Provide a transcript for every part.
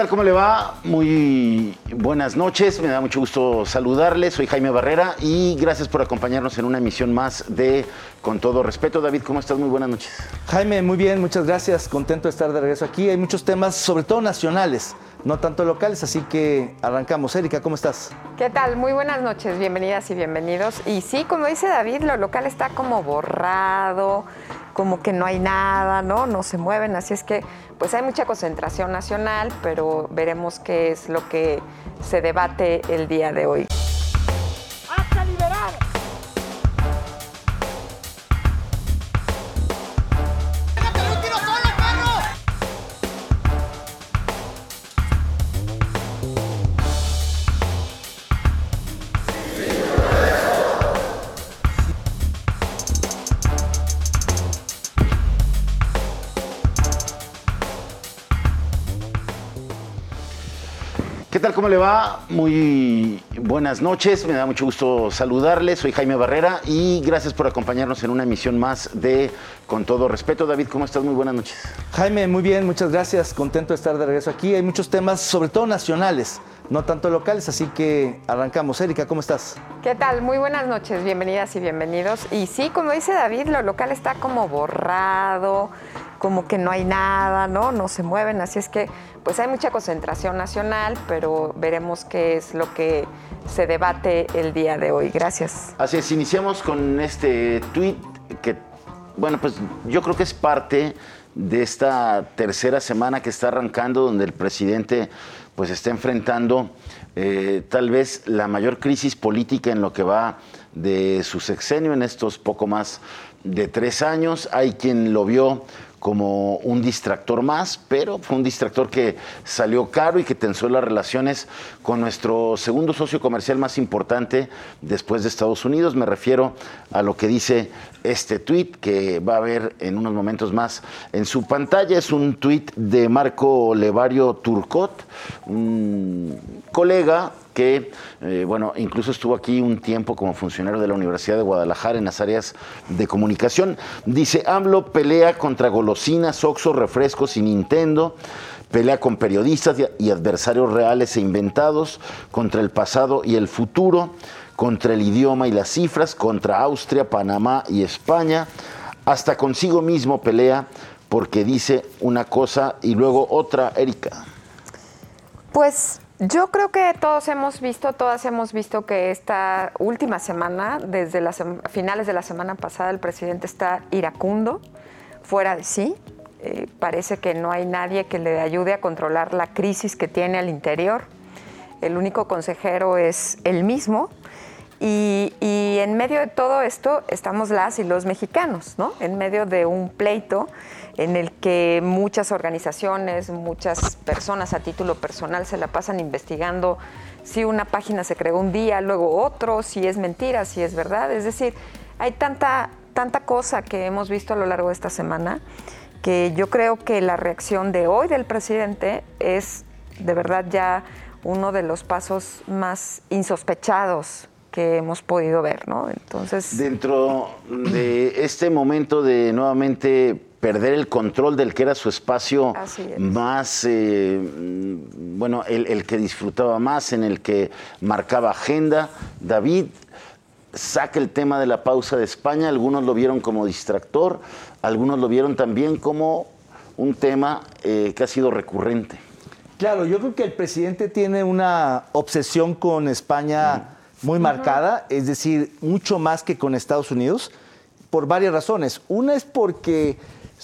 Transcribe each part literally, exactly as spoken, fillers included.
tal? ¿Cómo le va? Muy buenas noches, me da mucho gusto saludarles. Soy Jaime Barrera y gracias por acompañarnos en una emisión más de Con Todo Respeto. David, ¿cómo estás? Muy buenas noches. Jaime, muy bien, muchas gracias. Contento de estar de regreso aquí. Hay muchos temas, sobre todo nacionales, no tanto locales, así que arrancamos. Erika, ¿cómo estás? ¿Qué tal? Muy buenas noches, bienvenidas y bienvenidos. Y sí, como dice David, lo local está como borrado, como que no hay nada, ¿no? No se mueven, así es que pues hay mucha concentración nacional, pero veremos qué es lo que se debate el día de hoy. ¡Hasta liberar! ¡Pégate un tiro solo, perro! ¿Qué tal? ¿Cómo le va? Muy buenas noches, me da mucho gusto saludarles. Soy Jaime Barrera y gracias por acompañarnos en una emisión más de Con Todo Respeto. David, ¿cómo estás? Muy buenas noches. Jaime, muy bien, muchas gracias. Contento de estar de regreso aquí. Hay muchos temas, sobre todo nacionales, no tanto locales, así que arrancamos. Erika, ¿cómo estás? ¿Qué tal? Muy buenas noches, bienvenidas y bienvenidos. Y sí, como dice David, lo local está como borrado, como que no hay nada, ¿no? No se mueven, así es que pues hay mucha concentración nacional, pero veremos qué es lo que se debate el día de hoy. Gracias. Así es, iniciamos con este tuit que, bueno, pues yo creo que es parte de esta tercera semana que está arrancando, donde el presidente pues está enfrentando eh, tal vez la mayor crisis política en lo que va de su sexenio, en estos poco más de tres años. Hay quien lo vio como un distractor más, pero fue un distractor que salió caro y que tensó las relaciones con nuestro segundo socio comercial más importante después de Estados Unidos. Me refiero a lo que dice este tuit que va a ver en unos momentos más en su pantalla. Es un tuit de Marco Levario Turcot, un colega que, eh, bueno, incluso estuvo aquí un tiempo como funcionario de la Universidad de Guadalajara en las áreas de comunicación. Dice: AMLO pelea contra golosinas, Oxxo, refrescos y Nintendo, pelea con periodistas y adversarios reales e inventados, contra el pasado y el futuro, contra el idioma y las cifras, contra Austria, Panamá y España, hasta consigo mismo pelea porque dice una cosa y luego otra. Erika. Pues yo creo que todos hemos visto, todas hemos visto que esta última semana, desde las finales de la semana pasada, el presidente está iracundo, fuera de sí. Eh, parece que no hay nadie que le ayude a controlar la crisis que tiene al interior. El único consejero es él mismo. Y, y en medio de todo esto estamos las y los mexicanos, ¿no? En medio de un pleito en el que muchas organizaciones, muchas personas a título personal se la pasan investigando si una página se creó un día, luego otro, si es mentira, si es verdad. Es decir, hay tanta, tanta cosa que hemos visto a lo largo de esta semana que yo creo que la reacción de hoy del presidente es de verdad ya uno de los pasos más insospechados que hemos podido ver, ¿no? Entonces, dentro de este momento de nuevamente perder el control del que era su espacio más, eh, bueno, el, el que disfrutaba más, en el que marcaba agenda, David saca el tema de la pausa de España. Algunos lo vieron como distractor, algunos lo vieron también como un tema eh, que ha sido recurrente. Claro, yo creo que el presidente tiene una obsesión con España uh-huh. muy marcada, es decir, mucho más que con Estados Unidos, por varias razones. Una es porque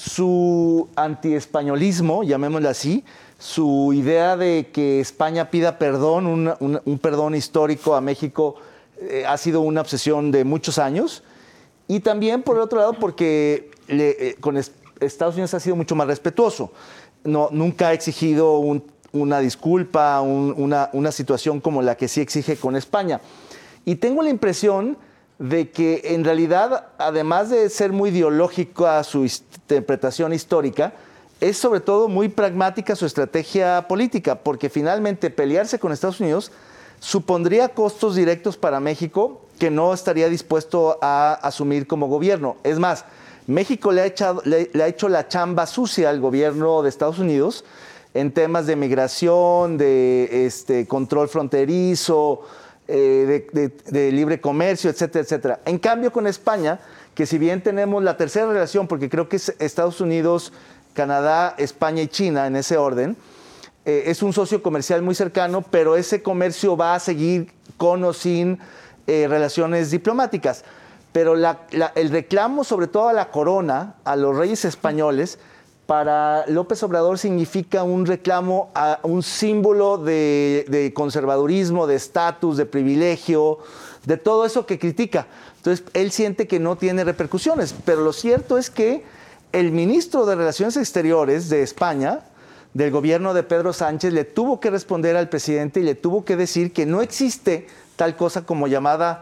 su antiespañolismo, llamémoslo así, su idea de que España pida perdón, un, un, un perdón histórico a México, eh, ha sido una obsesión de muchos años. Y también, por el otro lado, porque le, eh, con es, Estados Unidos ha sido mucho más respetuoso. No, nunca ha exigido un, una disculpa, un, una, una situación como la que sí exige con España. Y tengo la impresión de que en realidad, además de ser muy ideológica su interpretación histórica, es sobre todo muy pragmática su estrategia política, porque finalmente pelearse con Estados Unidos supondría costos directos para México que no estaría dispuesto a asumir como gobierno. Es más, México le ha, echado, le, le ha hecho la chamba sucia al gobierno de Estados Unidos en temas de migración, de este, control fronterizo, eh, de, de, de libre comercio, etcétera, etcétera. En cambio, con España, que si bien tenemos la tercera relación, porque creo que es Estados Unidos, Canadá, España y China en ese orden, eh, es un socio comercial muy cercano, pero ese comercio va a seguir con o sin eh, relaciones diplomáticas. Pero la, la, el reclamo, sobre todo a la corona, a los reyes españoles, para López Obrador significa un reclamo a un símbolo de, de conservadurismo, de estatus, de privilegio, de todo eso que critica. Entonces, él siente que no tiene repercusiones, pero lo cierto es que el ministro de Relaciones Exteriores de España, del gobierno de Pedro Sánchez, le tuvo que responder al presidente y le tuvo que decir que no existe tal cosa como llamada,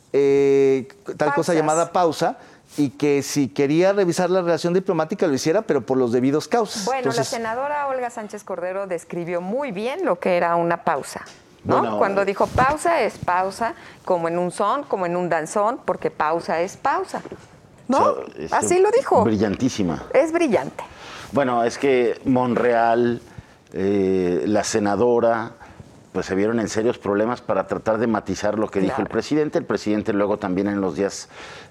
eh, tal Pausas. cosa llamada pausa, y que si quería revisar la relación diplomática lo hiciera, pero por los debidos causas. Bueno, Entonces, la senadora Olga Sánchez Cordero describió muy bien lo que era una pausa, ¿no? Bueno, Cuando dijo pausa es pausa, como en un son, como en un danzón, porque pausa es pausa, ¿no? O sea, este, Así lo dijo. Brillantísima. Es brillante. Bueno, es que Monreal, eh, la senadora, pues se vieron en serios problemas para tratar de matizar lo que dijo Claro. el presidente. El presidente luego también en los días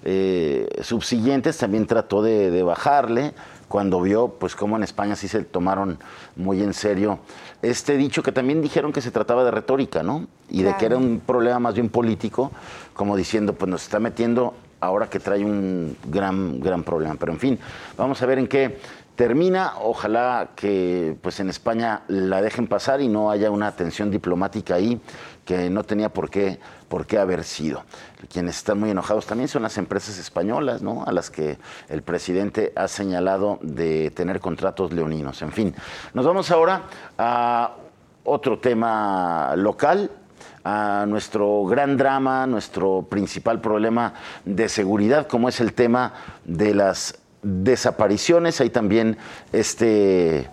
eh, subsiguientes también trató de, de bajarle cuando vio pues cómo en España sí se tomaron muy en serio este dicho, que también dijeron que se trataba de retórica, ¿no? Y Claro. de que era un problema más bien político, como diciendo, pues nos está metiendo ahora que trae un gran, gran problema. Pero en fin, vamos a ver en qué termina. Ojalá que pues en España la dejen pasar y no haya una tensión diplomática ahí que no tenía por qué, por qué haber sido. Quienes están muy enojados también son las empresas españolas, ¿no? A las que el presidente ha señalado de tener contratos leoninos. En fin, nos vamos ahora a otro tema local, a nuestro gran drama, nuestro principal problema de seguridad, como es el tema de las desapariciones. Hay también este,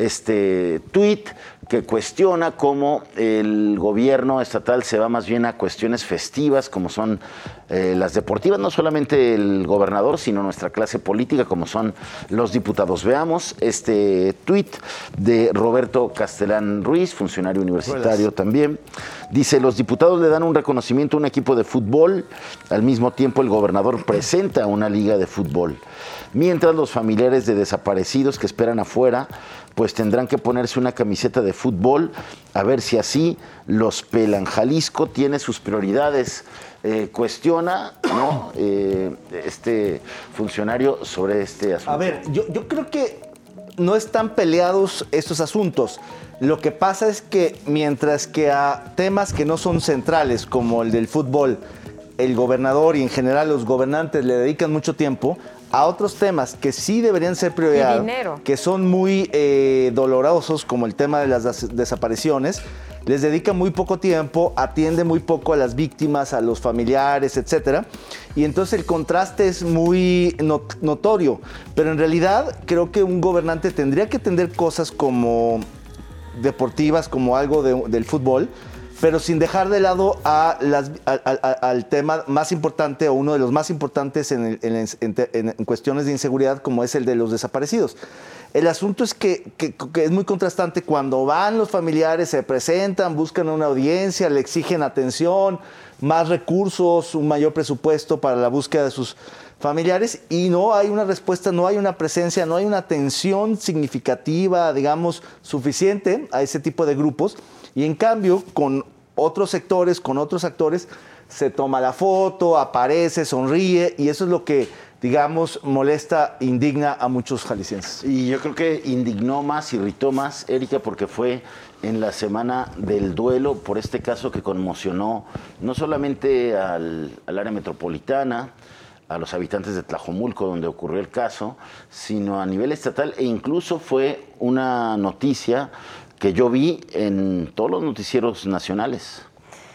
este tuit que cuestiona cómo el gobierno estatal se va más bien a cuestiones festivas, como son eh, las deportivas, no solamente el gobernador, sino nuestra clase política, como son los diputados. Veamos este tuit de Roberto Castellán Ruiz, funcionario universitario Buenas. también. Dice, los diputados le dan un reconocimiento a un equipo de fútbol, al mismo tiempo el gobernador presenta una liga de fútbol. Mientras los familiares de desaparecidos que esperan afuera, pues tendrán que ponerse una camiseta de fútbol, a ver si así los pelan. Jalisco tiene sus prioridades. Eh, cuestiona, ¿no? eh, este funcionario sobre este asunto. a ver, yo, yo creo que no están peleados estos asuntos. Lo que pasa es que mientras que a temas que no son centrales, como el del fútbol, el gobernador y en general los gobernantes le dedican mucho tiempo, a otros temas que sí deberían ser prioridad, Y dinero. que son muy eh, dolorosos, como el tema de las des- desapariciones, les dedica muy poco tiempo, atiende muy poco a las víctimas, a los familiares, etcétera. Y entonces el contraste es muy not- notorio. Pero en realidad creo que un gobernante tendría que atender cosas como deportivas, como algo de- del fútbol, pero sin dejar de lado a las, a- a- a- al tema más importante o uno de los más importantes en, el- en, en- en- en cuestiones de inseguridad, como es el de los desaparecidos. El asunto es que, que- que es muy contrastante cuando van los familiares, se presentan, buscan una audiencia, le exigen atención, más recursos, un mayor presupuesto para la búsqueda de sus familiares y no hay una respuesta, no hay una presencia, no hay una atención significativa, digamos, suficiente a ese tipo de grupos. Y en cambio, con otros sectores, con otros actores, se toma la foto, aparece, sonríe, y eso es lo que, digamos, molesta, indigna a muchos jaliscienses. Y yo creo que indignó más, irritó más, Erika, porque fue en la semana del duelo por este caso que conmocionó no solamente al, al área metropolitana, a los habitantes de Tlajomulco, donde ocurrió el caso, sino a nivel estatal, e incluso fue una noticia que yo vi en todos los noticieros nacionales.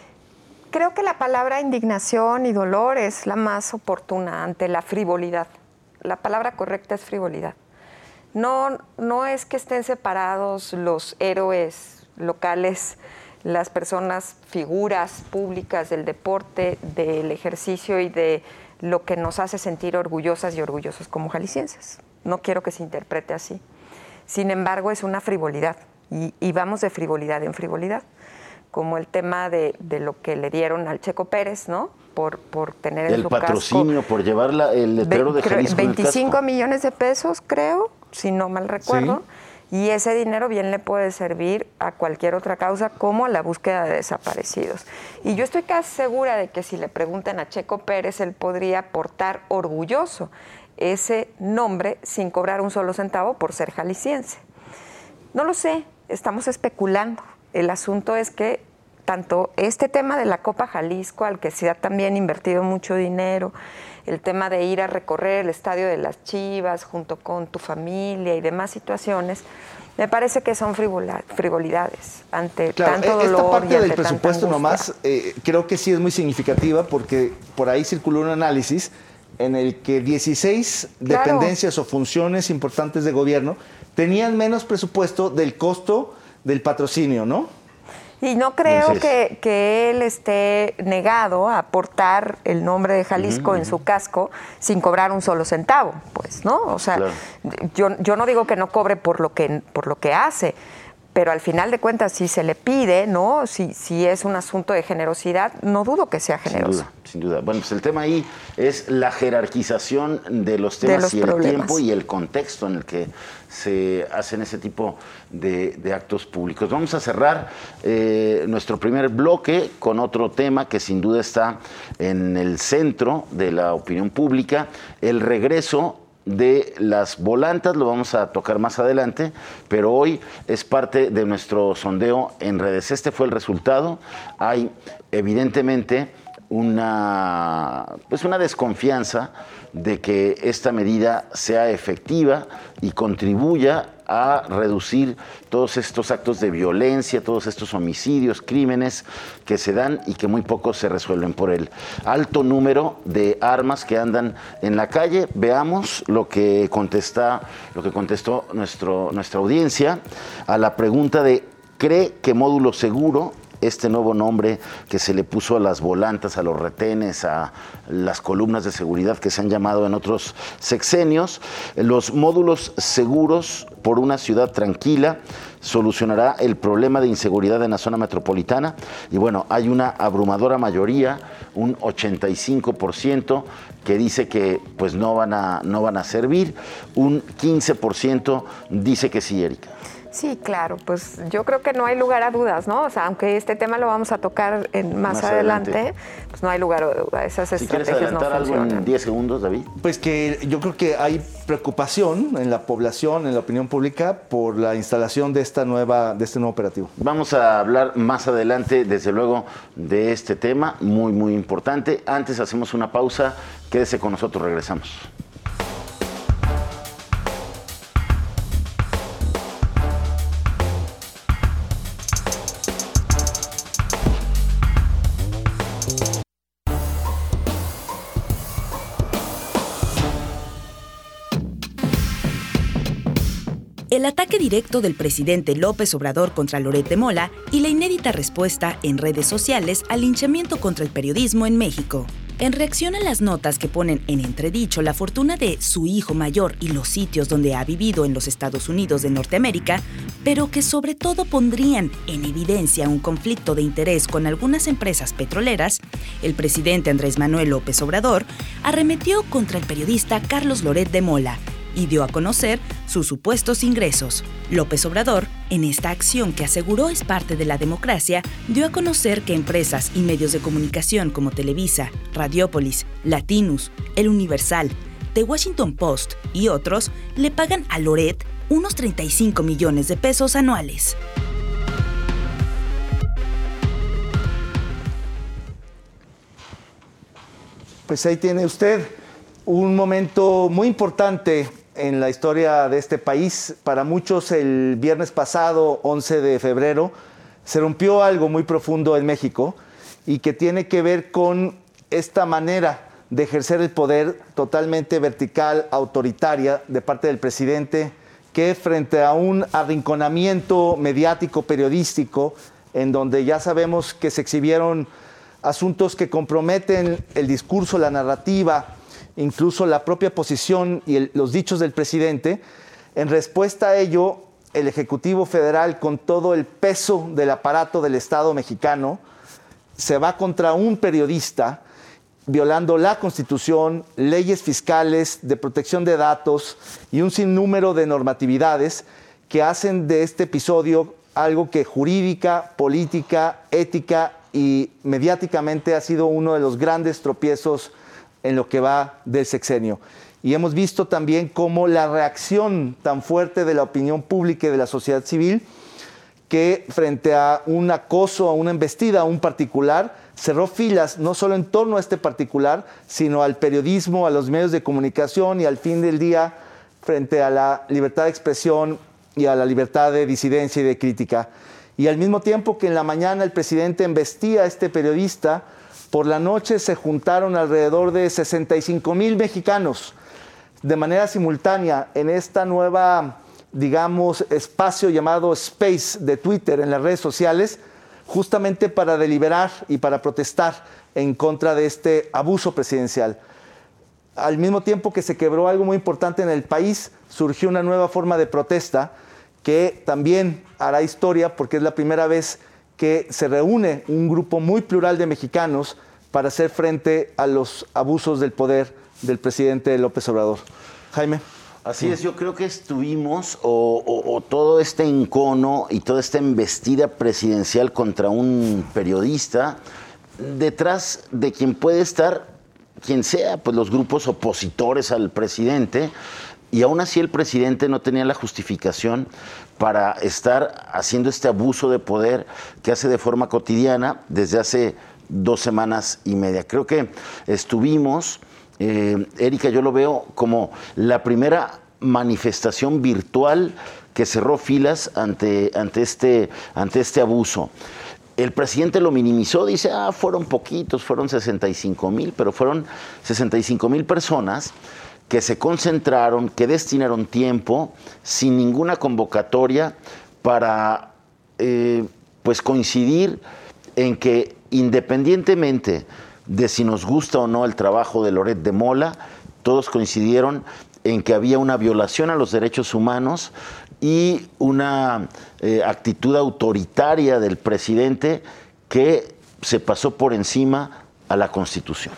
Creo que la palabra indignación y dolor es la más oportuna ante la frivolidad. La palabra correcta es frivolidad. No, no es que estén separados los héroes locales, las personas, figuras públicas del deporte, del ejercicio y de lo que nos hace sentir orgullosas y orgullosos como jaliscienses. No quiero que se interprete así. Sin embargo, es una frivolidad. y, y vamos de frivolidad en frivolidad, como el tema de, de lo que le dieron al Checo Pérez, ¿no? Por, por tener en el su patrocinio, casco, por llevar la, el letrero de Jalisco veinticinco en el millones de pesos, creo, si no mal recuerdo. Sí. Y ese dinero bien le puede servir a cualquier otra causa, como a la búsqueda de desaparecidos. Y yo estoy casi segura de que si le preguntan a Checo Pérez, él podría portar orgulloso ese nombre sin cobrar un solo centavo por ser jalisciense. No lo sé, estamos especulando. El asunto es que tanto este tema de la Copa Jalisco, al que se ha también invertido mucho dinero, el tema de ir a recorrer el estadio de las Chivas junto con tu familia y demás situaciones, me parece que son frivolidades ante claro, tanto dolor esta parte y ante del presupuesto tanta nomás eh, creo que sí es muy significativa, porque por ahí circuló un análisis en el que dieciséis claro. dependencias o funciones importantes de gobierno tenían menos presupuesto del costo del patrocinio, ¿no? Y no creo que, que él esté negado a aportar el nombre de Jalisco uh-huh, en uh-huh. su casco sin cobrar un solo centavo, pues, ¿no? O sea, claro. yo, yo no digo que no cobre por lo que, por lo que hace, pero al final de cuentas, si se le pide, ¿no? Si, si es un asunto de generosidad, no dudo que sea generoso. Sin duda, sin duda. Bueno, pues el tema ahí es la jerarquización de los temas de los y el problemas. tiempo y el contexto en el que se hacen ese tipo de, de actos públicos. Vamos a cerrar eh, nuestro primer bloque con otro tema que sin duda está en el centro de la opinión pública, el regreso de las volantas. Lo vamos a tocar más adelante, pero hoy es parte de nuestro sondeo en redes. Este fue el resultado. Hay evidentemente una, pues una desconfianza de que esta medida sea efectiva y contribuya a reducir todos estos actos de violencia, todos estos homicidios, crímenes que se dan y que muy pocos se resuelven por el alto número de armas que andan en la calle. Veamos lo que contesta, lo que contestó nuestro, nuestra audiencia a la pregunta de ¿cree que módulo seguro, este nuevo nombre que se le puso a las volantas, a los retenes, a las columnas de seguridad que se han llamado en otros sexenios, los módulos seguros por una ciudad tranquila, solucionará el problema de inseguridad en la zona metropolitana? Y bueno, hay una abrumadora mayoría, un ochenta y cinco por ciento, que dice que pues no van a, no van a servir, un quince por ciento dice que sí, Erika. Sí, claro, pues yo creo que no hay lugar a dudas, ¿no? O sea, aunque este tema lo vamos a tocar en más, más adelante, adelante, pues no hay lugar a dudas. Esas si estrategias no funcionan. ¿Quieres adelantar algo en diez segundos, David? Pues que yo creo que hay preocupación en la población, en la opinión pública, por la instalación de esta nueva, de este nuevo operativo. Vamos a hablar más adelante, desde luego, de este tema muy, muy importante. Antes hacemos una pausa. Quédese con nosotros, regresamos. El ataque directo del presidente López Obrador contra Loret de Mola y la inédita respuesta en redes sociales al linchamiento contra el periodismo en México. En reacción a las notas que ponen en entredicho la fortuna de su hijo mayor y los sitios donde ha vivido en los Estados Unidos de Norteamérica, pero que sobre todo pondrían en evidencia un conflicto de interés con algunas empresas petroleras, el presidente Andrés Manuel López Obrador arremetió contra el periodista Carlos Loret de Mola y dio a conocer sus supuestos ingresos. López Obrador, en esta acción que aseguró es parte de la democracia, dio a conocer que empresas y medios de comunicación como Televisa, Radiópolis, Latinus, El Universal, The Washington Post y otros le pagan a Loret unos treinta y cinco millones de pesos anuales. Pues ahí tiene usted un momento muy importante en la historia de este país. Para muchos, el viernes pasado, once de febrero, se rompió algo muy profundo en México y que tiene que ver con esta manera de ejercer el poder totalmente vertical, autoritaria, de parte del presidente, que frente a un arrinconamiento mediático, periodístico, en donde ya sabemos que se exhibieron asuntos que comprometen el discurso, la narrativa, incluso la propia posición y el, los dichos del presidente, en respuesta a ello el Ejecutivo Federal, con todo el peso del aparato del Estado mexicano, se va contra un periodista, violando la Constitución, leyes fiscales, de protección de datos y un sinnúmero de normatividades que hacen de este episodio algo que jurídica, política, ética y mediáticamente ha sido uno de los grandes tropiezos en lo que va del sexenio. Y hemos visto también cómo la reacción tan fuerte de la opinión pública y de la sociedad civil, que frente a un acoso, a una embestida, a un particular, cerró filas no solo en torno a este particular, sino al periodismo, a los medios de comunicación y al fin del día frente a la libertad de expresión y a la libertad de disidencia y de crítica. Y al mismo tiempo que en la mañana el presidente embestía a este periodista, por la noche se juntaron alrededor de sesenta y cinco mil mexicanos de manera simultánea en esta nueva, digamos, espacio llamado Space de Twitter en las redes sociales, justamente para deliberar y para protestar en contra de este abuso presidencial. Al mismo tiempo que se quebró algo muy importante en el país, surgió una nueva forma de protesta que también hará historia porque es la primera vez que se reúne un grupo muy plural de mexicanos para hacer frente a los abusos del poder del presidente López Obrador. Jaime. Así es, yo creo que estuvimos, o, o, o todo este encono y toda esta embestida presidencial contra un periodista, detrás de quien puede estar, quien sea, pues los grupos opositores al presidente, y aún así el presidente no tenía la justificación para estar haciendo este abuso de poder que hace de forma cotidiana desde hace dos semanas y media. Creo que estuvimos... Eh, Erika, yo lo veo como la primera manifestación virtual que cerró filas ante, ante, este, ante este abuso. El presidente lo minimizó, dice, ah, fueron poquitos, fueron sesenta y cinco mil, pero fueron sesenta y cinco mil personas que se concentraron, que destinaron tiempo sin ninguna convocatoria para eh, pues coincidir en que independientemente de si nos gusta o no el trabajo de Loret de Mola, todos coincidieron en que había una violación a los derechos humanos y una eh, actitud autoritaria del presidente que se pasó por encima a la Constitución.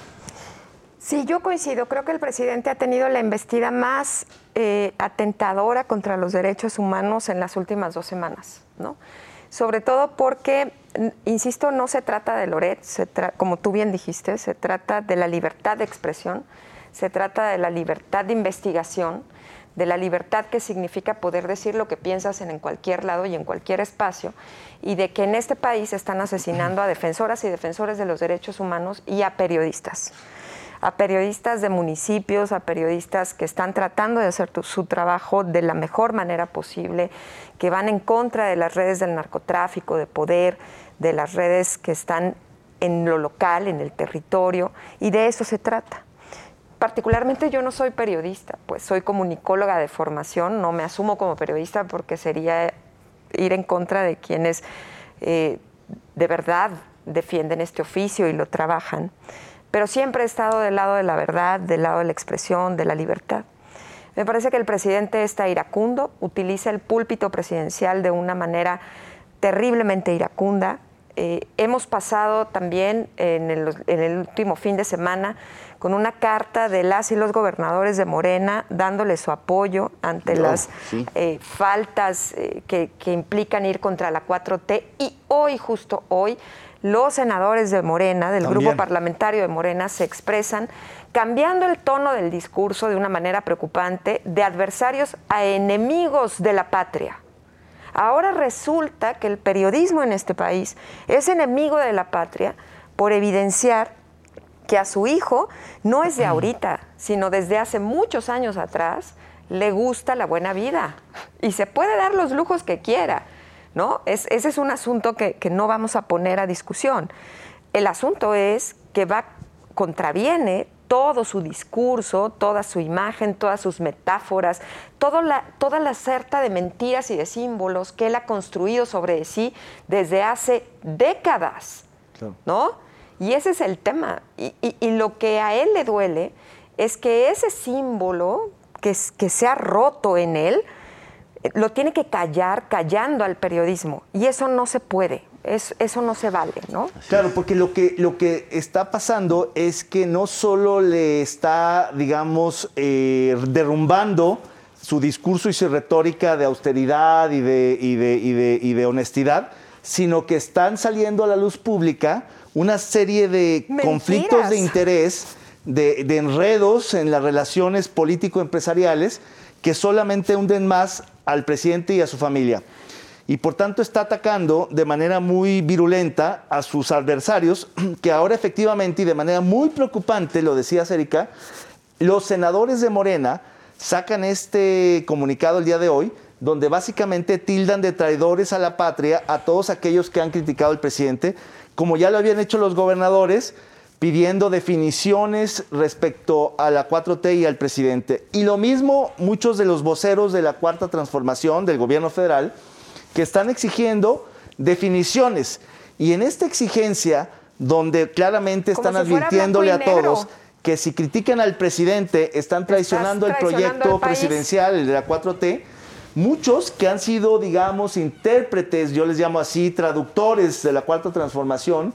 Sí, yo coincido. Creo que el presidente ha tenido la embestida más eh, atentadora contra los derechos humanos en las últimas dos semanas, ¿no? Sobre todo porque, insisto, no se trata de Loret, se tra- como tú bien dijiste, se trata de la libertad de expresión, se trata de la libertad de investigación, de la libertad que significa poder decir lo que piensas en, en cualquier lado y en cualquier espacio, y de que en este país están asesinando a defensoras y defensores de los derechos humanos y a periodistas. A periodistas de municipios, a periodistas que están tratando de hacer tu, su trabajo de la mejor manera posible, que van en contra de las redes del narcotráfico, de poder, de las redes que están en lo local, en el territorio, y de eso se trata. Particularmente yo no soy periodista, pues soy comunicóloga de formación, no me asumo como periodista porque sería ir en contra de quienes eh, de verdad defienden este oficio y lo trabajan. Pero siempre he estado del lado de la verdad, del lado de la expresión, de la libertad. Me parece que el presidente está iracundo, utiliza el púlpito presidencial de una manera terriblemente iracunda. Eh, hemos pasado también en el, en el último fin de semana con una carta de las y los gobernadores de Morena dándole su apoyo ante no, las sí. eh, faltas eh, que, que implican ir contra la cuatro T. Y hoy, justo hoy, los senadores de Morena, del También. grupo parlamentario de Morena, se expresan cambiando el tono del discurso de una manera preocupante de adversarios a enemigos de la patria. Ahora resulta que el periodismo en este país es enemigo de la patria por evidenciar que a su hijo no es de ahorita, sino desde hace muchos años atrás, le gusta la buena vida y se puede dar los lujos que quiera. ¿No? Es, ese es un asunto que, que no vamos a poner a discusión. El asunto es que va, contraviene todo su discurso, toda su imagen, todas sus metáforas, todo la, toda la sarta de mentiras y de símbolos que él ha construido sobre sí desde hace décadas, claro. ¿no? Y ese es el tema. Y, y, y lo que a él le duele es que ese símbolo que, que se ha roto en él lo tiene que callar callando al periodismo. Y eso no se puede, es, eso no se vale, ¿no? Claro, porque lo que, lo que está pasando es que no solo le está, digamos, eh, derrumbando su discurso y su retórica de austeridad y de, y, de, y, de, y de honestidad, sino que están saliendo a la luz pública una serie de Mentiras. conflictos de interés, de, de enredos en las relaciones político-empresariales que solamente hunden más al presidente y a su familia. Y por tanto está atacando de manera muy virulenta a sus adversarios, que ahora efectivamente y de manera muy preocupante, lo decías Erika, los senadores de Morena sacan este comunicado el día de hoy, donde básicamente tildan de traidores a la patria a todos aquellos que han criticado al presidente, como ya lo habían hecho los gobernadores, pidiendo definiciones respecto a la cuatro T y al presidente. Y lo mismo muchos de los voceros de la Cuarta Transformación del gobierno federal, que están exigiendo definiciones. Y en esta exigencia, donde claramente están Como si fuera advirtiéndole a blanco y negro. todos que si critican al presidente están traicionando el traicionando proyecto al país. presidencial, el de la cuatro T, muchos que han sido, digamos, intérpretes, yo les llamo así, traductores de la Cuarta Transformación,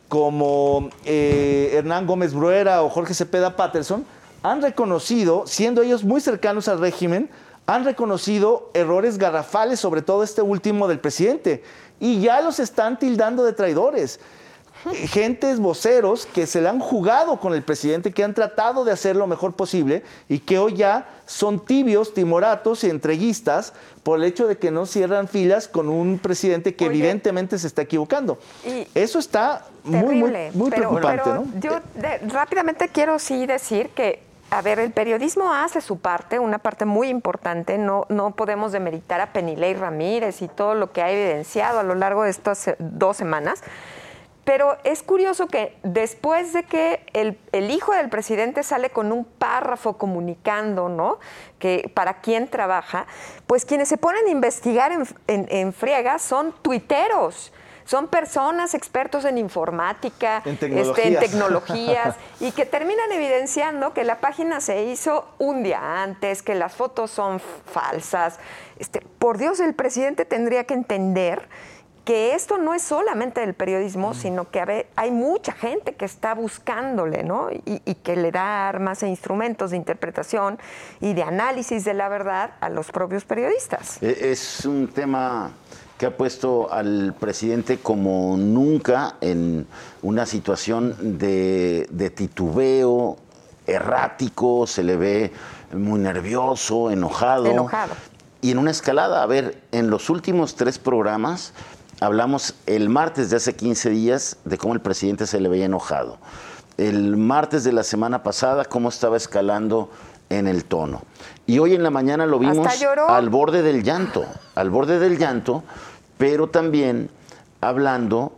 como eh, Hernán Gómez Bruera o Jorge Cepeda Patterson, han reconocido, siendo ellos muy cercanos al régimen, han reconocido errores garrafales, sobre todo este último del presidente, y ya los están tildando de traidores. Gentes, voceros, que se la han jugado con el presidente, que han tratado de hacer lo mejor posible y que hoy ya son tibios, timoratos y entreguistas por el hecho de que no cierran filas con un presidente que Oye, evidentemente se está equivocando. y Eso está muy, muy, terrible, muy pero, preocupante, pero ¿no? yo de- rápidamente quiero sí decir que, a ver, el periodismo hace su parte, una parte muy importante. No, no podemos demeritar a Penilei Ramírez y todo lo que ha evidenciado a lo largo de estas eh, dos semanas. Pero es curioso que después de que el, el hijo del presidente sale con un párrafo comunicando, ¿no?, que para quién trabaja, pues quienes se ponen a investigar en, en, en friega son tuiteros. Son personas expertos en informática, En este, tecnologías. en tecnologías, y que terminan evidenciando que la página se hizo un día antes, que las fotos son f- falsas. Este, por Dios, el presidente tendría que entender que esto no es solamente del periodismo, sino que a ver, hay mucha gente que está buscándole, ¿no? Y, y que le da armas e instrumentos de interpretación y de análisis de la verdad a los propios periodistas. E- Es un tema que ha puesto al presidente como nunca en una situación de, de titubeo errático, se le ve muy nervioso, enojado. Enojado. Y en una escalada, a ver, en los últimos tres programas hablamos el martes de hace quince días de cómo el presidente se le veía enojado. El martes de la semana pasada, cómo estaba escalando en el tono. Y hoy en la mañana lo vimos Hasta lloró. al borde del llanto, al borde del llanto, pero también hablando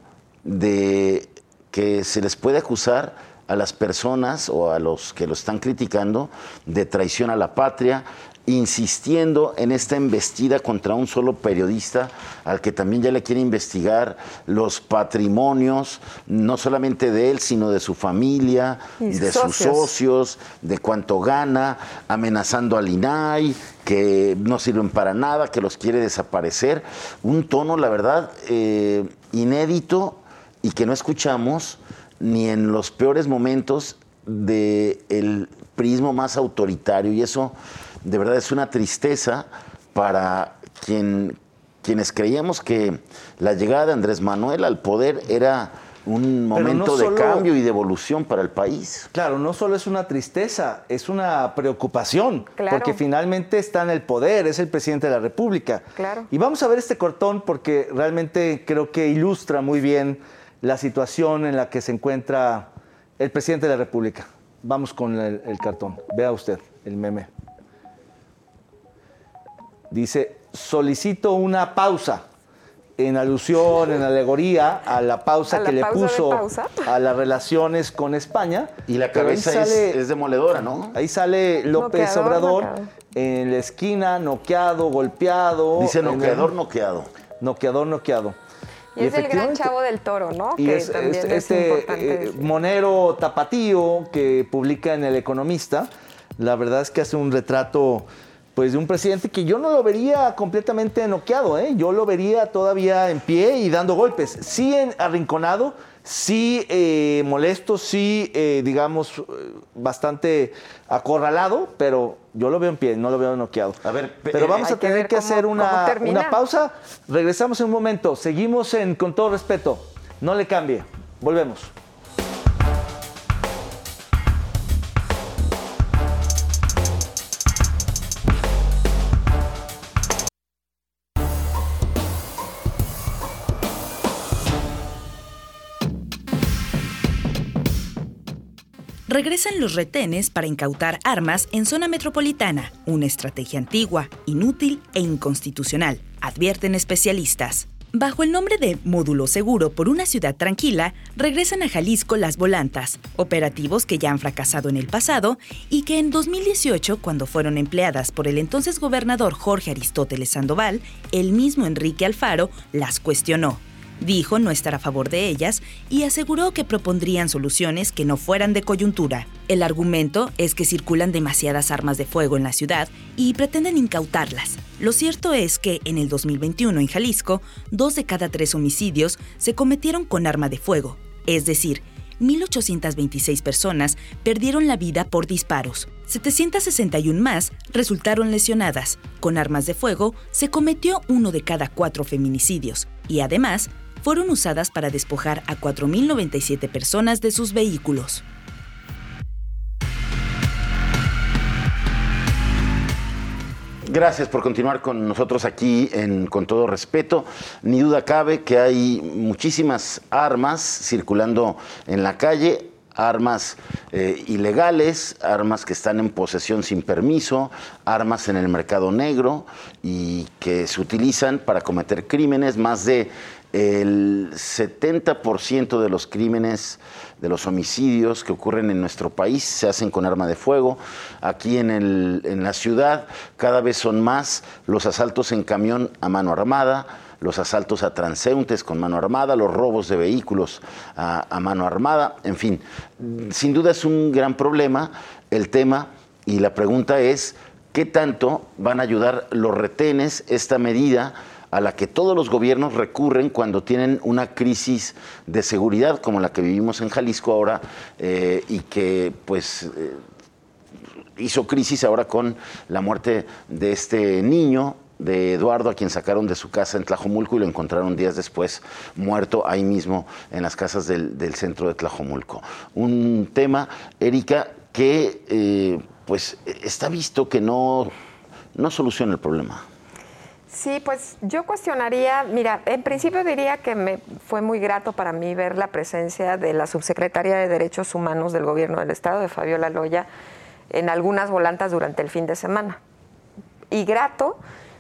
de que se les puede acusar a las personas o a los que lo están criticando de traición a la patria, insistiendo en esta embestida contra un solo periodista al que también ya le quiere investigar los patrimonios, no solamente de él, sino de su familia, Y sus de sus socios. socios, de cuánto gana, amenazando al I N A I, que no sirven para nada, que los quiere desaparecer. Un tono, la verdad, eh, inédito y que no escuchamos ni en los peores momentos del prismo más autoritario. Y eso, de verdad, es una tristeza para quien, quienes creíamos que la llegada de Andrés Manuel al poder era un momento no de solo- cambio y de evolución para el país. Claro, no solo es una tristeza, es una preocupación, Claro. porque finalmente está en el poder, es el presidente de la República. Claro. Y vamos a ver este cortón porque realmente creo que ilustra muy bien la situación en la que se encuentra el presidente de la República. Vamos con el, el cartón, vea usted el meme. Dice, solicito una pausa, en alusión, en alegoría a la pausa ¿A la que le pausa de puso pausa? a las relaciones con España. Y la Pero ahí cabeza es, sale- es demoledora, ¿no? Ahí sale López Noqueador, Obrador noqueador. en la esquina, noqueado, golpeado. Dice en el- noqueador, noqueado. Noqueador, noqueado. Y es el gran efectivamente- Chavo del Toro, ¿no? Y que es también este, es este, importante eh, decir. monero tapatío que publica en El Economista. La verdad es que hace un retrato pues de un presidente que yo no lo vería completamente noqueado, ¿eh? Yo lo vería todavía en pie y dando golpes. Sí en, arrinconado, sí eh, molesto, sí, eh, digamos, bastante acorralado, pero yo lo veo en pie, no lo veo noqueado. A ver, pero vamos hay a tener que, ver que cómo, hacer una, una pausa. Regresamos en un momento. Seguimos en Con Todo Respeto. No le cambie. Volvemos. Regresan los retenes para incautar armas en zona metropolitana, una estrategia antigua, inútil e inconstitucional, advierten especialistas. Bajo el nombre de Módulo Seguro por una ciudad tranquila, regresan a Jalisco las volantas, operativos que ya han fracasado en el pasado y que en dos mil dieciocho, cuando fueron empleadas por el entonces gobernador Jorge Aristóteles Sandoval, el mismo Enrique Alfaro las cuestionó. Dijo no estar a favor de ellas y aseguró que propondrían soluciones que no fueran de coyuntura. El argumento es que circulan demasiadas armas de fuego en la ciudad y pretenden incautarlas. Lo cierto es que en el dos mil veintiuno en Jalisco, dos de cada tres homicidios se cometieron con arma de fuego, es decir, mil ochocientas veintiséis personas perdieron la vida por disparos. setecientas sesenta y una más resultaron lesionadas. Con armas de fuego se cometió uno de cada cuatro feminicidios y además fueron usadas para despojar a cuatro mil noventa y siete personas de sus vehículos. Gracias por continuar con nosotros aquí en Con Todo Respeto. Ni duda cabe que hay muchísimas armas circulando en la calle, armas eh, ilegales, armas que están en posesión sin permiso, armas en el mercado negro y que se utilizan para cometer crímenes. Más de el setenta por ciento de los crímenes, de los homicidios que ocurren en nuestro país se hacen con arma de fuego. Aquí en, el, en la ciudad cada vez son más los asaltos en camión a mano armada, los asaltos a transeúntes con mano armada, los robos de vehículos a, a mano armada. En fin, sin duda es un gran problema el tema y la pregunta es ¿qué tanto van a ayudar los retenes, esta medida a la que todos los gobiernos recurren cuando tienen una crisis de seguridad como la que vivimos en Jalisco ahora eh, y que pues eh, hizo crisis ahora con la muerte de este niño, de Eduardo, a quien sacaron de su casa en Tlajomulco y lo encontraron días después muerto ahí mismo en las casas del, del centro de Tlajomulco. Un tema, Erika, que eh, pues está visto que no, no soluciona el problema. Sí, pues yo cuestionaría, mira, en principio diría que me fue muy grato para mí ver la presencia de la subsecretaria de Derechos Humanos del Gobierno del Estado, de Fabiola Loya, en algunas volantas durante el fin de semana. Y grato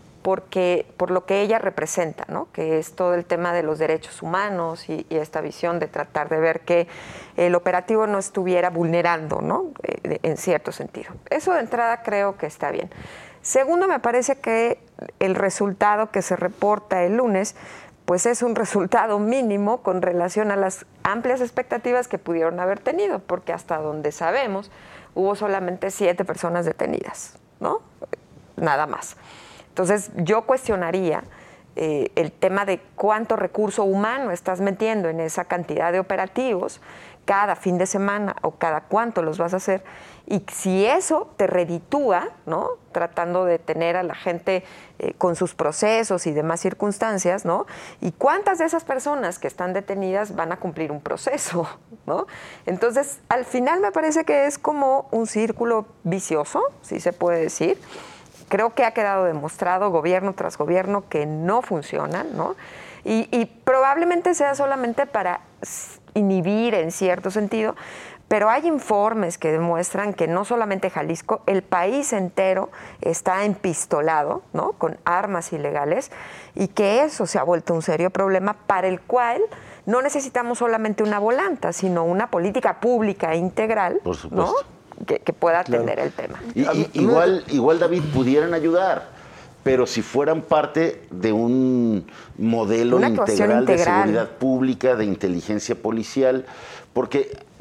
porque por lo que ella representa, ¿no? Que es todo el tema de los derechos humanos y, y esta visión de tratar de ver que el operativo no estuviera vulnerando, ¿no? Eh, en cierto sentido. Eso de entrada creo que está bien. Segundo, me parece que el resultado que se reporta el lunes, pues es un resultado mínimo con relación a las amplias expectativas que pudieron haber tenido, porque hasta donde sabemos hubo solamente siete personas detenidas, ¿no? Nada más. Entonces, yo cuestionaría eh, el tema de cuánto recurso humano estás metiendo en esa cantidad de operativos cada fin de semana o cada cuánto los vas a hacer, y si eso te reditúa, ¿no? Tratando de tener a la gente eh, con sus procesos y demás circunstancias, ¿no? Y cuántas de esas personas que están detenidas van a cumplir un proceso, ¿no? Entonces, al final me parece que es como un círculo vicioso, si se puede decir. Creo que ha quedado demostrado gobierno tras gobierno que no funcionan, ¿no? Y, y probablemente sea solamente para inhibir en cierto sentido, pero hay informes que demuestran que no solamente Jalisco, el país entero está empistolado, ¿no? Con armas ilegales, y que eso se ha vuelto un serio problema para el cual no necesitamos solamente una volanta, sino una política pública integral, por supuesto, ¿no? que, que pueda atender claro. el tema. Y, y, igual, igual, David, pudieran ayudar, pero si fueran parte de un modelo integral, integral de seguridad pública, de inteligencia policial, porque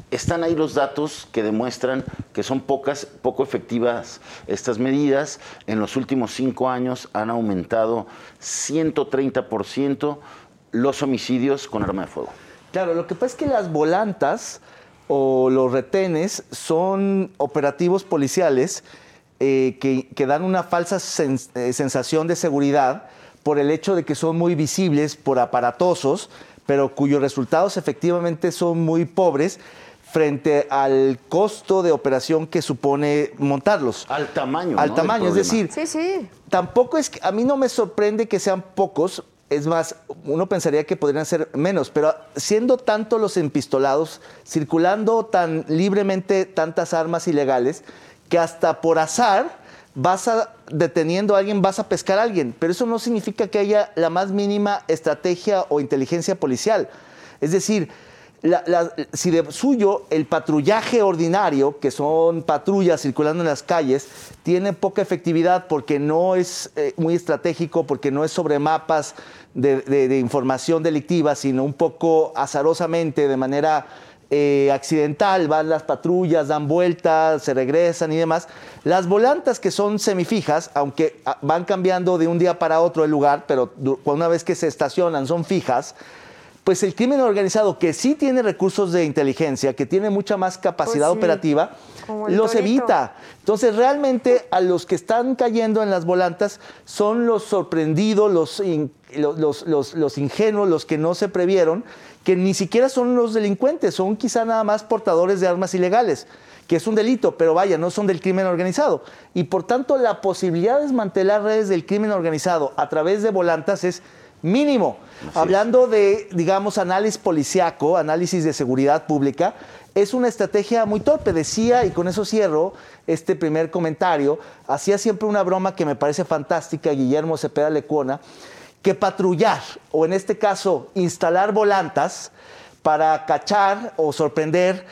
están ahí los datos que demuestran que son pocas, poco efectivas estas medidas. En los últimos cinco años han aumentado ciento treinta por ciento los homicidios con arma de fuego. Claro, lo que pasa es que las volantas o los retenes son operativos policiales eh, que, que dan una falsa sens- eh, sensación de seguridad por el hecho de que son muy visibles, por aparatosos, pero cuyos resultados efectivamente son muy pobres frente al costo de operación que supone montarlos. Al tamaño, Al ¿no? tamaño, es decir, Sí, sí. tampoco es que, a mí no me sorprende que sean pocos, es más, uno pensaría que podrían ser menos, pero siendo tanto los empistolados, circulando tan libremente tantas armas ilegales, que hasta por azar vas a, deteniendo a alguien, vas a pescar a alguien, pero eso no significa que haya la más mínima estrategia o inteligencia policial. Es decir, La, la, si de suyo el patrullaje ordinario, que son patrullas circulando en las calles, tiene poca efectividad porque no es eh, muy estratégico, porque no es sobre mapas de, de, de información delictiva, sino un poco azarosamente, de manera eh, accidental, van las patrullas, dan vueltas, se regresan y demás. Las volantas, que son semifijas, aunque van cambiando de un día para otro el lugar, pero una vez que se estacionan son fijas, pues el crimen organizado, que sí tiene recursos de inteligencia, que tiene mucha más capacidad Pues sí, operativa, los torito. evita. Entonces, realmente, a los que están cayendo en las volantas son los sorprendidos, los, in, los, los, los, los ingenuos, los que no se previeron, que ni siquiera son los delincuentes, son quizá nada más portadores de armas ilegales, que es un delito, pero vaya, no son del crimen organizado. Y por tanto, la posibilidad de desmantelar redes del crimen organizado a través de volantas es mínimo. Así Hablando es. de, digamos, análisis policiaco, análisis de seguridad pública, es una estrategia muy torpe. Decía, y con eso cierro este primer comentario, hacía siempre una broma que me parece fantástica, Guillermo Cepeda Lecuona, que patrullar, o en este caso, instalar volantas para cachar o sorprender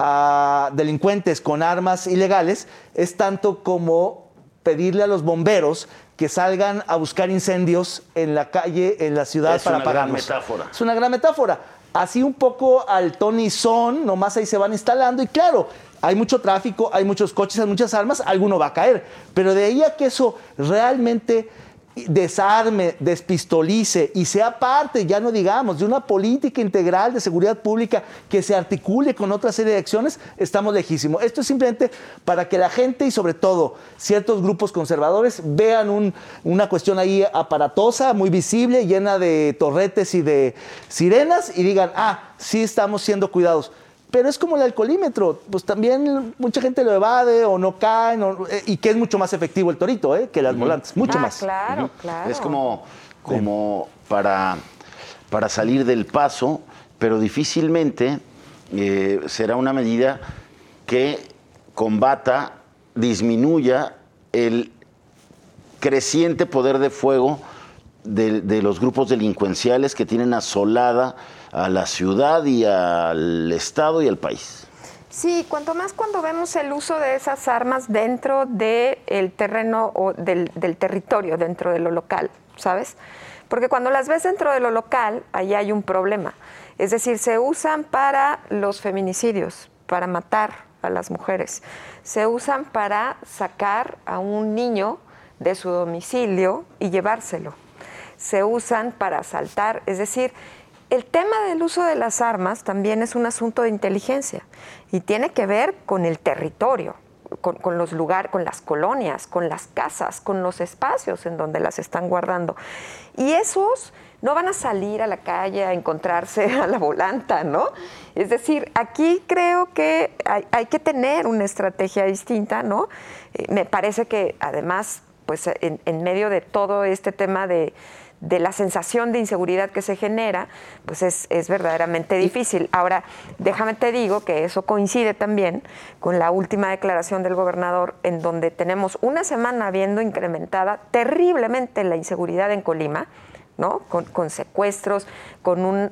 a delincuentes con armas ilegales, es tanto como pedirle a los bomberos que salgan a buscar incendios en la calle, en la ciudad, es para apagarlos. Es una gran metáfora. Es una gran metáfora. Así un poco al Tony Son, nomás ahí se van instalando y claro, hay mucho tráfico, hay muchos coches, hay muchas armas, alguno va a caer. Pero de ahí a que eso realmente desarme, despistolice y sea parte, ya no digamos, de una política integral de seguridad pública que se articule con otra serie de acciones, estamos lejísimos. Esto es simplemente para que la gente y sobre todo ciertos grupos conservadores vean un, una cuestión ahí aparatosa, muy visible, llena de torretes y de sirenas y digan, ah, sí estamos siendo cuidados. Pero es como el alcoholímetro, pues también mucha gente lo evade o no cae, no, eh, y que es mucho más efectivo el torito eh, que las volantes, mucho ah, más. Claro, Uh-huh. claro. Es como, como para, para salir del paso, pero difícilmente eh, será una medida que combata, disminuya el creciente poder de fuego de, de los grupos delincuenciales que tienen asolada a la ciudad y al Estado y al país. Sí, cuanto más cuando vemos el uso de esas armas dentro del terreno o del, del territorio, dentro de lo local, ¿sabes? Porque cuando las ves dentro de lo local, ahí hay un problema. Es decir, se usan para los feminicidios, para matar a las mujeres. Se usan para sacar a un niño de su domicilio y llevárselo. Se usan para asaltar, es decir, el tema del uso de las armas también es un asunto de inteligencia y tiene que ver con el territorio, con, con los lugares, con las colonias, con las casas, con los espacios en donde las están guardando. Y esos no van a salir a la calle a encontrarse a la volanta, ¿no? Es decir, aquí creo que hay, hay que tener una estrategia distinta, ¿no? Eh, me parece que además, pues en, en medio de todo este tema de de la sensación de inseguridad que se genera, pues es, es verdaderamente difícil. Ahora, déjame te digo que eso coincide también con la última declaración del gobernador, en donde tenemos una semana viendo incrementada terriblemente la inseguridad en Colima, ¿no? Con, con secuestros, con un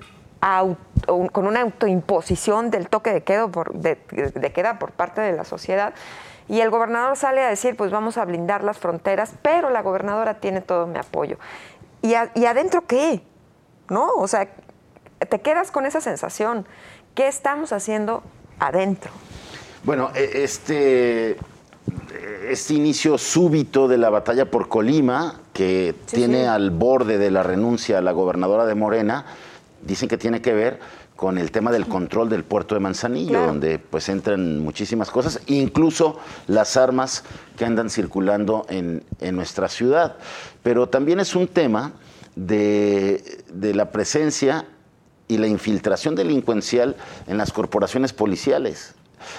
auto, un, con una autoimposición del toque de queda, por, de, de queda por parte de la sociedad. Y el gobernador sale a decir, pues vamos a blindar las fronteras, pero la gobernadora tiene todo mi apoyo. ¿Y, a, ¿Y adentro qué? ¿No? O sea, te quedas con esa sensación. ¿Qué estamos haciendo adentro. Bueno, este, este inicio súbito de la batalla por Colima, que sí, tiene sí. al borde de la renuncia a la gobernadora de Morena, dicen que tiene que ver con el tema del control del puerto de Manzanillo, claro. donde pues entran muchísimas cosas, incluso las armas que andan circulando en, en nuestra ciudad. Pero también es un tema de, de la presencia y la infiltración delincuencial en las corporaciones policiales.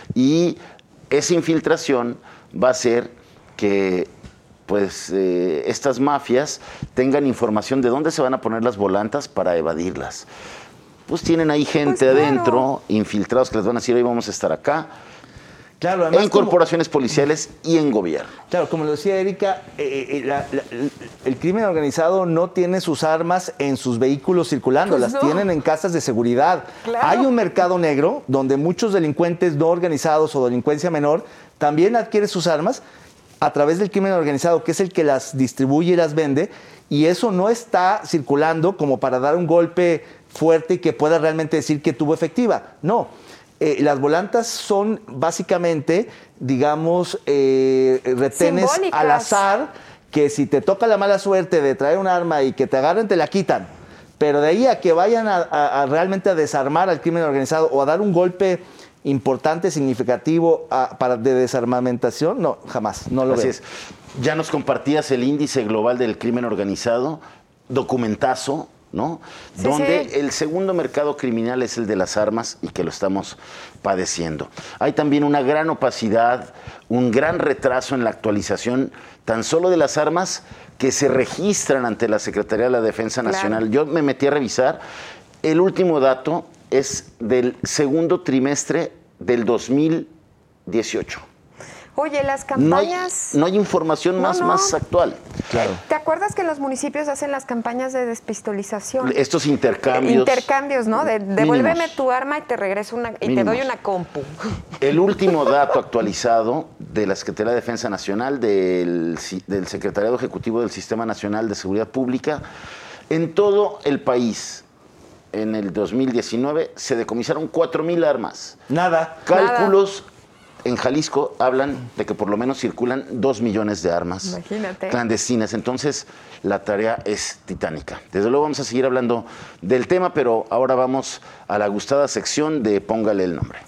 Y esa infiltración va a hacer que pues, eh, estas mafias tengan información de dónde se van a poner las volantas para evadirlas. Pues tienen ahí gente pues claro. adentro, infiltrados, que les van a decir, hoy vamos a estar acá. Claro, además, en corporaciones como, policiales y en gobierno. Claro, como lo decía Erika, eh, la, la, el crimen organizado no tiene sus armas en sus vehículos circulando, pues las no. tienen en casas de seguridad. Claro. Hay un mercado negro donde muchos delincuentes no organizados o delincuencia menor también adquieren sus armas a través del crimen organizado, que es el que las distribuye y las vende, y eso no está circulando como para dar un golpe fuerte y que pueda realmente decir que tuvo efectiva. No. Eh, las volantas son básicamente, digamos, eh, retenes simbólicas al azar, que si te toca la mala suerte de traer un arma y que te agarren, te la quitan. Pero de ahí a que vayan a, a, a realmente a desarmar al crimen organizado o a dar un golpe importante, significativo a, para de desarmamentación, no, jamás, no lo Así veo. es. Ya nos compartías el índice global del crimen organizado, documentazo, ¿no? Sí, donde sí. el segundo mercado criminal es el de las armas y que lo estamos padeciendo. Hay también una gran opacidad, un gran retraso en la actualización tan solo de las armas que se registran ante la Secretaría de la Defensa Nacional. Claro. Yo me metí a revisar, el último dato es del segundo trimestre del dos mil dieciocho. Oye, las campañas... No hay, no hay información no, más, no. más actual. Claro. ¿Te acuerdas que en los municipios hacen las campañas de despistolización? Estos intercambios. Intercambios, ¿no? De, devuélveme mínimos. tu arma y te regreso una y mínimos. te doy una compu. El último dato actualizado de la Secretaría de Defensa Nacional, del, del Secretariado Ejecutivo del Sistema Nacional de Seguridad Pública, en todo el país, en el dos mil diecinueve, se decomisaron cuatro mil armas. Nada. Cálculos... Nada. En Jalisco hablan de que por lo menos circulan dos millones de armas Imagínate. clandestinas. Entonces, la tarea es titánica. Desde luego vamos a seguir hablando del tema, pero ahora vamos a la gustada sección de Póngale el nombre.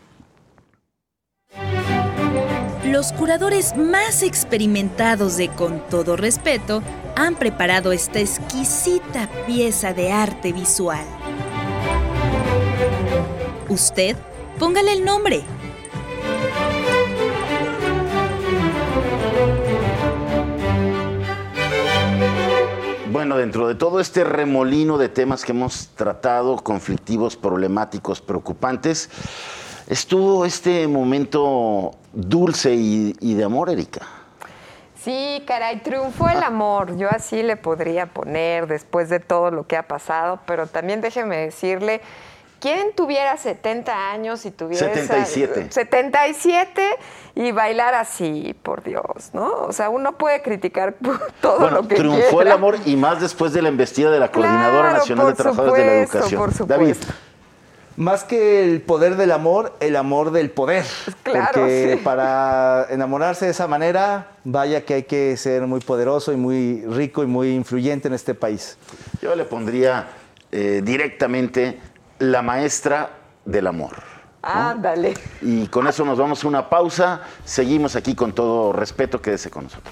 Los curadores más experimentados de Con Todo Respeto han preparado esta exquisita pieza de arte visual. Usted, póngale el nombre. Bueno, dentro de todo este remolino de temas que hemos tratado, conflictivos, problemáticos, preocupantes, estuvo este momento dulce y, y de amor, Erika. Sí, caray, triunfó el amor. Yo así le podría poner después de todo lo que ha pasado, pero también déjeme decirle, ¿quién tuviera setenta años y tuviera setenta y siete. Esa, setenta y siete y bailar así, por Dios, ¿no? O sea, uno puede criticar todo bueno, lo que triunfó quiera. el amor y más después de la embestida de la Coordinadora claro, Nacional de Trabajadores supuesto, de la Educación. Por supuesto. David. Más que el poder del amor, el amor del poder. Claro, porque sí. para enamorarse de esa manera, vaya que hay que ser muy poderoso y muy rico y muy influyente en este país. Yo le pondría eh, directamente la maestra del amor. Ándale. ¿no? Y con eso nos vamos a una pausa. Seguimos aquí Con Todo Respeto. Quédese con nosotros.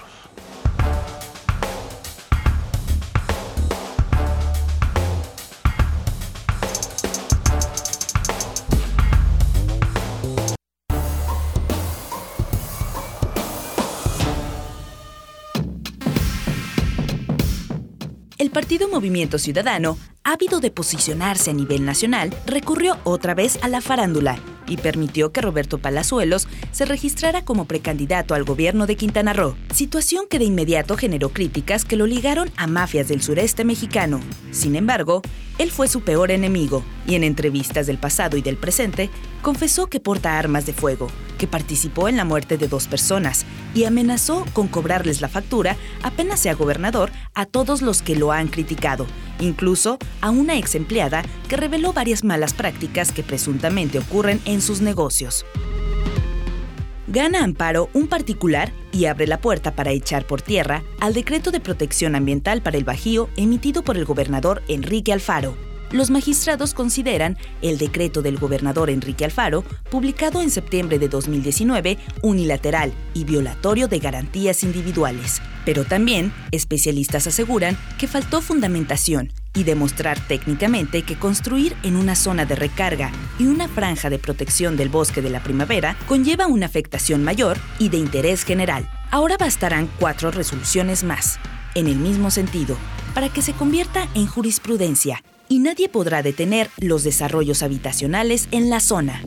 El partido Movimiento Ciudadano, ávido de posicionarse a nivel nacional, recurrió otra vez a la farándula y permitió que Roberto Palazuelos se registrara como precandidato al gobierno de Quintana Roo, situación que de inmediato generó críticas que lo ligaron a mafias del sureste mexicano. Sin embargo, él fue su peor enemigo y en entrevistas del pasado y del presente confesó que porta armas de fuego, que participó en la muerte de dos personas y amenazó con cobrarles la factura apenas sea gobernador a todos los que lo han criticado, incluso a una ex empleada que reveló varias malas prácticas que presuntamente ocurren en sus negocios. Gana amparo un particular y abre la puerta para echar por tierra al decreto de protección ambiental para el Bajío emitido por el gobernador Enrique Alfaro. Los magistrados consideran el decreto del gobernador Enrique Alfaro, publicado en septiembre de dos mil diecinueve, unilateral y violatorio de garantías individuales. Pero también, especialistas aseguran que faltó fundamentación y demostrar técnicamente que construir en una zona de recarga y una franja de protección del bosque de la primavera conlleva una afectación mayor y de interés general. Ahora bastarán cuatro resoluciones más, en el mismo sentido, para que se convierta en jurisprudencia y nadie podrá detener los desarrollos habitacionales en la zona.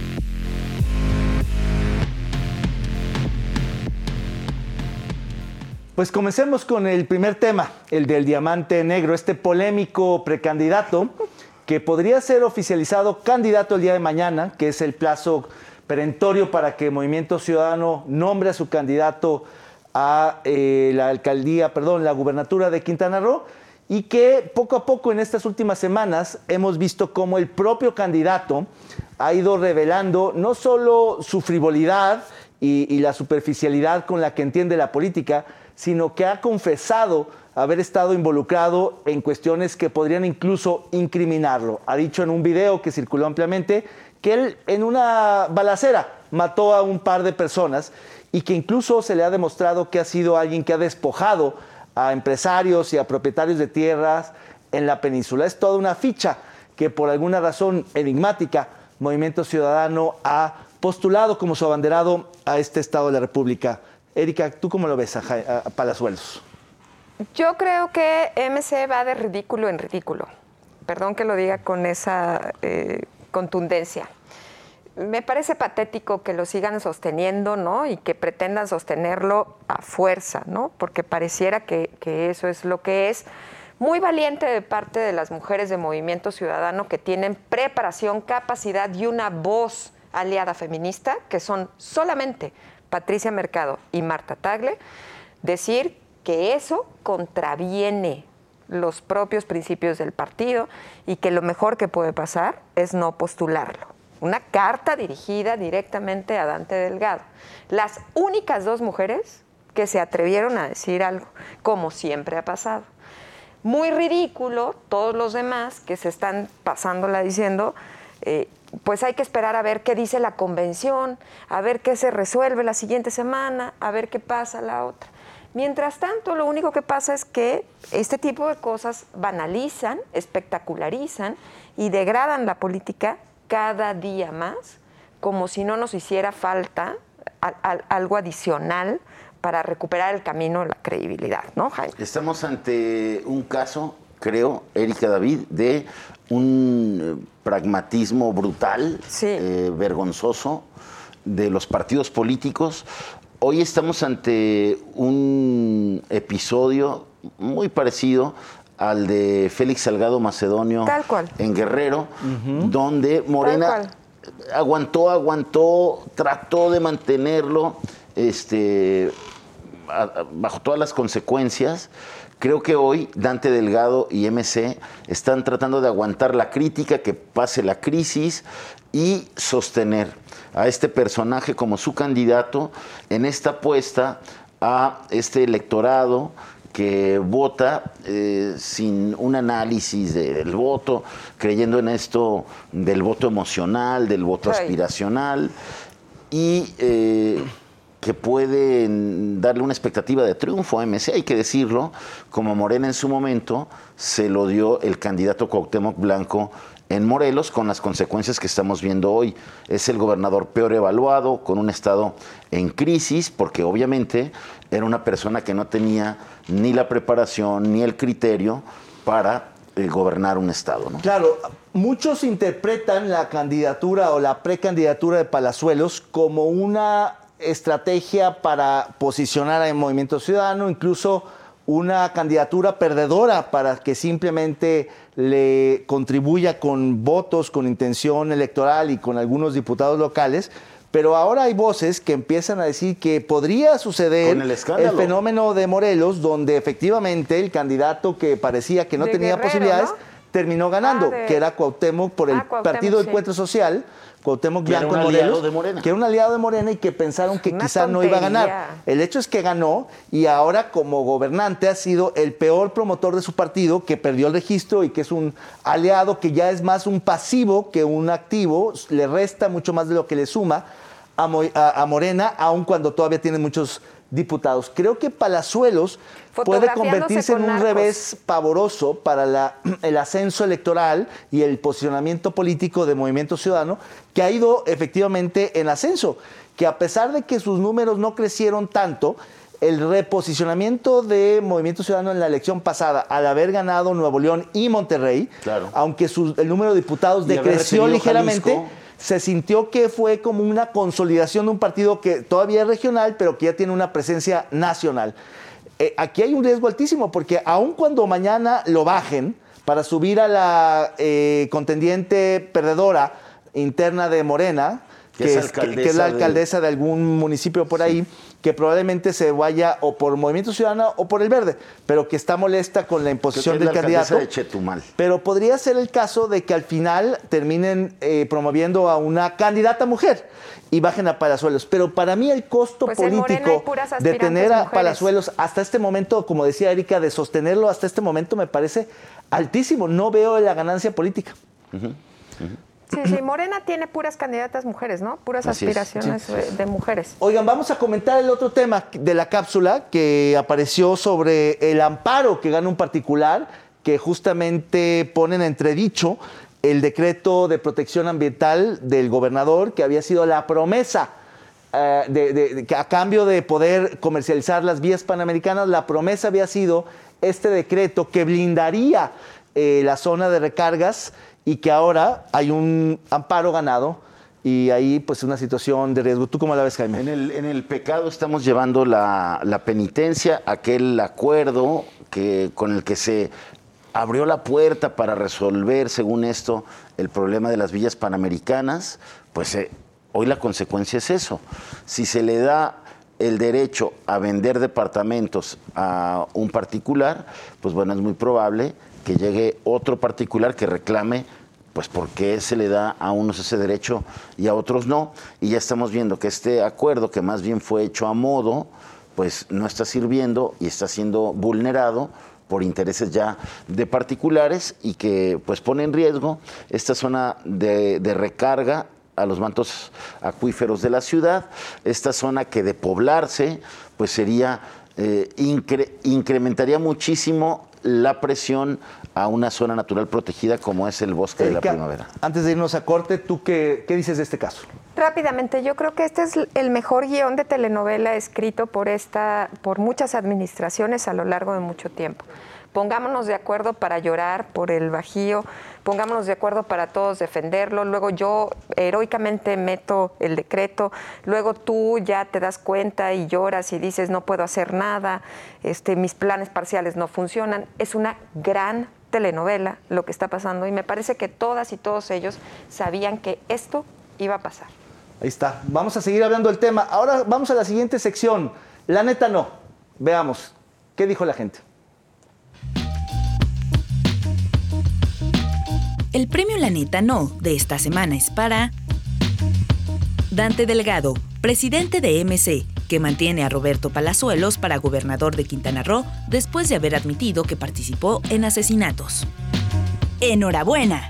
Pues comencemos con el primer tema, el del diamante negro, este polémico precandidato que podría ser oficializado candidato el día de mañana, que es el plazo perentorio para que Movimiento Ciudadano nombre a su candidato a eh, la alcaldía, perdón, la gubernatura de Quintana Roo, y que poco a poco en estas últimas semanas hemos visto cómo el propio candidato ha ido revelando no solo su frivolidad y, y la superficialidad con la que entiende la política, sino que ha confesado haber estado involucrado en cuestiones que podrían incluso incriminarlo. Ha dicho en un video que circuló ampliamente que él en una balacera mató a un par de personas y que incluso se le ha demostrado que ha sido alguien que ha despojado a empresarios y a propietarios de tierras en la península. Es toda una ficha que por alguna razón enigmática Movimiento Ciudadano ha postulado como su abanderado a este estado de la República. Erika, ¿tú cómo lo ves a, a, a Palazuelos? Yo creo que M C va de ridículo en ridículo. Perdón que lo diga con esa eh, contundencia. Me parece patético que lo sigan sosteniendo, ¿no? Y que pretendan sostenerlo a fuerza, ¿no? Porque pareciera que, que eso es lo que es. Muy valiente de parte de las mujeres de Movimiento Ciudadano que tienen preparación, capacidad y una voz aliada feminista, que son solamente Patricia Mercado y Marta Tagle, decir que eso contraviene los propios principios del partido y que lo mejor que puede pasar es no postularlo. Una carta dirigida directamente a Dante Delgado. Las únicas dos mujeres que se atrevieron a decir algo, como siempre ha pasado. Muy ridículo, todos los demás que se están pasándola diciendo, eh, pues hay que esperar a ver qué dice la convención, a ver qué se resuelve la siguiente semana, a ver qué pasa la otra. Mientras tanto, lo único que pasa es que este tipo de cosas banalizan, espectacularizan y degradan la política cada día más, como si no nos hiciera falta a, a, algo adicional para recuperar el camino de la credibilidad, ¿no, Jaime? Estamos ante un caso, creo, Erika David, de un pragmatismo brutal, sí. eh, vergonzoso de los partidos políticos. Hoy estamos ante un episodio muy parecido al de Félix Salgado Macedonio Tal cual. en Guerrero, uh-huh. donde Morena aguantó, aguantó, trató de mantenerlo este, a, a, bajo todas las consecuencias. Creo que hoy Dante Delgado y M C están tratando de aguantar la crítica, que pase la crisis y sostener a este personaje como su candidato en esta apuesta a este electorado que vota eh, sin un análisis del voto, creyendo en esto del voto emocional, del voto sí. aspiracional, y eh, que pueden darle una expectativa de triunfo a M C, hay que decirlo, como Morena en su momento se lo dio el candidato Cuauhtémoc Blanco en Morelos, con las consecuencias que estamos viendo hoy. Es el gobernador peor evaluado, con un estado en crisis, porque obviamente era una persona que no tenía ni la preparación ni el criterio para eh, gobernar un estado, ¿no? Claro, muchos interpretan la candidatura o la precandidatura de Palazuelos como una estrategia para posicionar al Movimiento Ciudadano, incluso una candidatura perdedora para que simplemente le contribuya con votos, con intención electoral y con algunos diputados locales, Pero ahora hay voces que empiezan a decir que podría suceder Con el escándalo. el fenómeno de Morelos, donde efectivamente el candidato que parecía que no De tenía Guerrero, posibilidades, ¿no? terminó ganando, Ah, de- que era Cuauhtémoc por el Ah, Cuauhtémoc, Partido sí. Encuentro Social, Cuauhtémoc Que era Blanco un en aliado Morelos, de Morena. que era un aliado de Morena y que pensaron que Una quizá no iba a ganar. tontería. El hecho es que ganó y ahora como gobernante ha sido el peor promotor de su partido, que perdió el registro y que es un aliado que ya es más un pasivo que un activo, le resta mucho más de lo que le suma a, Mo- a- a Morena, aun cuando todavía tiene muchos diputados. Creo que Palazuelos puede Fotografiándose convertirse en con un narcos. revés pavoroso para la- el ascenso electoral y el posicionamiento político de Movimiento Ciudadano, que ha ido efectivamente en ascenso, que a pesar de que sus números no crecieron tanto, el reposicionamiento de Movimiento Ciudadano en la elección pasada, al haber ganado Nuevo León y Monterrey, Claro. aunque sus- el número de diputados Y haber decreció recibido ligeramente, Jalisco. se sintió que fue como una consolidación de un partido que todavía es regional, pero que ya tiene una presencia nacional. Eh, aquí hay un riesgo altísimo, porque aun cuando mañana lo bajen para subir a la eh, contendiente perdedora interna de Morena, Que que, es es, que- que es alcaldesa la del- alcaldesa de algún municipio por ahí, que probablemente se vaya o por Movimiento Ciudadano o por el Verde, pero que está molesta con la Creo que imposición es del la alcaldesa candidato. de Chetumal. Pero podría ser el caso de que al final terminen eh, promoviendo a una candidata mujer y bajen a Palazuelos. Pero para mí el costo Pues en Morena hay político puras de aspirantes tener a mujeres. Palazuelos hasta este momento, como decía Erika, de sostenerlo hasta este momento me parece altísimo. No veo la ganancia política. Sí, sí, Morena tiene puras candidatas mujeres, ¿no? Puras Así es. aspiraciones de, de mujeres. Oigan, vamos a comentar el otro tema de la cápsula que apareció sobre el amparo que gana un particular que justamente pone en entredicho el decreto de protección ambiental del gobernador, que había sido la promesa eh, de, de- de que a cambio de poder comercializar las vías panamericanas, la promesa había sido este decreto que blindaría eh, la zona de recargas y que ahora hay un amparo ganado y ahí pues una situación de riesgo. ¿Tú cómo la ves, Jaime? En el, en el pecado estamos llevando la, la penitencia, aquel acuerdo que, con el que se abrió la puerta para resolver, según esto, el problema de las villas panamericanas, pues eh, hoy la consecuencia es eso. Si se le da el derecho a vender departamentos a un particular, pues bueno, es muy probable que llegue otro particular que reclame pues por qué se le da a unos ese derecho y a otros no. Y ya estamos viendo que este acuerdo, que más bien fue hecho a modo, pues no está sirviendo y está siendo vulnerado por intereses ya de particulares y que pues pone en riesgo esta zona de, de recarga a los mantos acuíferos de la ciudad, esta zona que de poblarse pues sería, eh, incre- incrementaría muchísimo la presión a una zona natural protegida como es el bosque de la Erika, primavera. antes de irnos a corte, ¿tú qué, qué dices de este caso? Rápidamente, yo creo que este es el mejor guión de telenovela escrito por esta, por muchas administraciones a lo largo de mucho tiempo. Pongámonos de acuerdo para llorar por el Bajío, pongámonos de acuerdo para todos defenderlo, luego yo heroicamente meto el decreto, luego tú ya te das cuenta y lloras y dices no puedo hacer nada, este, mis planes parciales no funcionan. Es una gran telenovela lo que está pasando y me parece que todas y todos ellos sabían que esto iba a pasar. Ahí está. Vamos a seguir hablando del tema. Ahora vamos a la siguiente sección. La neta no. Veamos. ¿Qué dijo la gente? El premio La Neta No de esta semana es para Dante Delgado, presidente de M C, que mantiene a Roberto Palazuelos para gobernador de Quintana Roo después de haber admitido que participó en asesinatos. ¡Enhorabuena!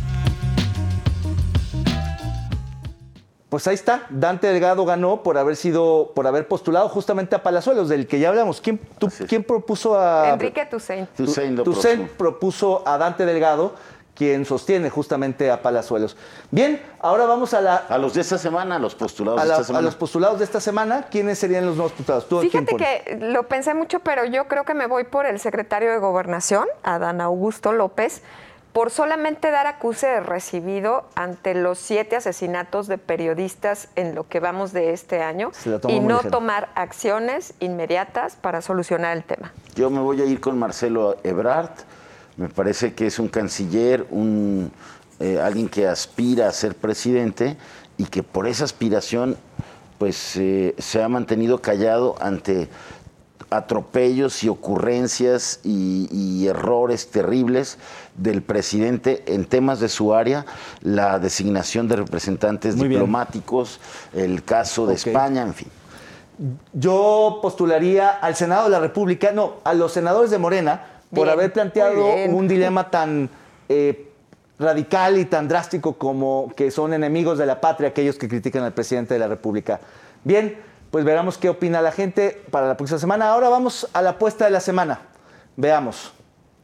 Pues ahí está. Dante Delgado ganó por haber sido, por haber postulado justamente a Palazuelos, del que ya hablamos. ¿Quién, tú- Así es. ¿quién propuso a Enrique Tucent. Toussaint lo Toussaint propuso. propuso a Dante Delgado, quien sostiene justamente a Palazuelos. Bien, ahora vamos a la A los de esta semana, a los postulados a, de la- esta a semana. los postulados de esta semana. ¿Quiénes serían los nuevos postulados? ¿Tú a quién Fíjate pones? que lo pensé mucho, pero yo creo que me voy por el secretario de Gobernación, Adán Augusto López, por solamente dar acuse de recibido ante los siete asesinatos de periodistas en lo que vamos de este año Se la tomó y muy no ligero. tomar acciones inmediatas para solucionar el tema. Yo me voy a ir con Marcelo Ebrard. Me parece que es un canciller, un, eh, alguien que aspira a ser presidente y que por esa aspiración pues eh, se ha mantenido callado ante atropellos y ocurrencias y, y errores terribles del presidente en temas de su área, la designación de representantes Muy diplomáticos, bien. El caso de Okay. España, en fin. Yo postularía al Senado de la República, no, a los senadores de Morena, por Bien, haber planteado muy bien. un dilema tan eh, radical y tan drástico como que son enemigos de la patria aquellos que critican al presidente de la República. Bien, pues veremos qué opina la gente para la próxima semana. Ahora vamos a la apuesta de la semana. Veamos.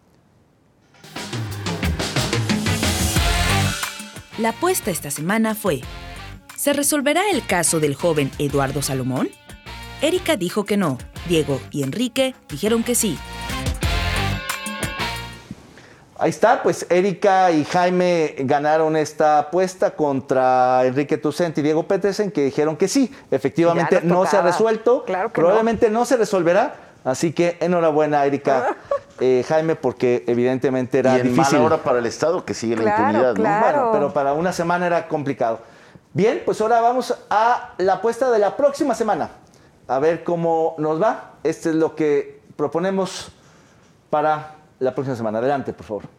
La apuesta esta semana fue: ¿se resolverá el caso del joven Eduardo Salomón? Erika dijo que no, Diego y Enrique dijeron que sí. Ahí está, pues Erika y Jaime ganaron esta apuesta contra Enrique Tucent y Diego Petersen, que dijeron que sí, efectivamente Ya nos no se ha tocaba. resuelto, Claro que probablemente no. no se resolverá, así que enhorabuena Erika, eh, Jaime, porque evidentemente era y en difícil. mala hora para el Estado, que sigue la Claro, impunidad, ¿no? claro. Bueno, pero para una semana era complicado. Bien, pues ahora vamos a la apuesta de la próxima semana, a ver cómo nos va. Este es lo que proponemos para la próxima semana. Adelante, por favor.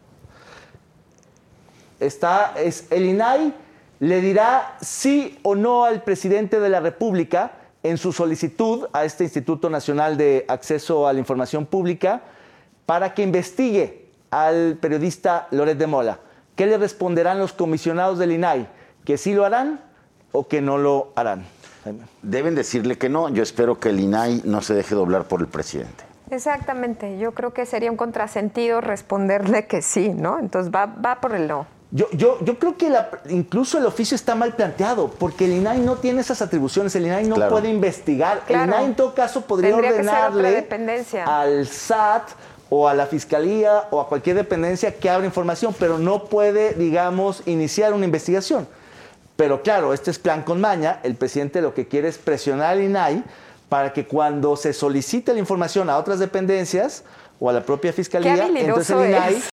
Está, es el I N A I le dirá sí o no al presidente de la República en su solicitud a este Instituto Nacional de Acceso a la Información Pública para que investigue al periodista Loret de Mola. ¿Qué le responderán los comisionados del I N A I? ¿Que sí lo harán o que no lo harán? Jaime. Deben decirle que no. Yo espero que el I N A I no se deje doblar por el presidente. Exactamente, yo creo que sería un contrasentido responderle que sí, ¿no? Entonces va, va por el no. Yo, yo, yo creo que la, incluso el oficio está mal planteado, porque el I N A I no tiene esas atribuciones, el I N A I no Claro. puede investigar. Claro. El I N A I en todo caso podría Tendría que ser otra ordenarle dependencia. al S A T o a la Fiscalía o a cualquier dependencia que abra información, pero no puede, digamos, iniciar una investigación. Pero claro, este es plan con maña. El presidente lo que quiere es presionar al I N A I para que cuando se solicite la información a otras dependencias o a la propia Fiscalía, habilidoso entonces el I N A I es.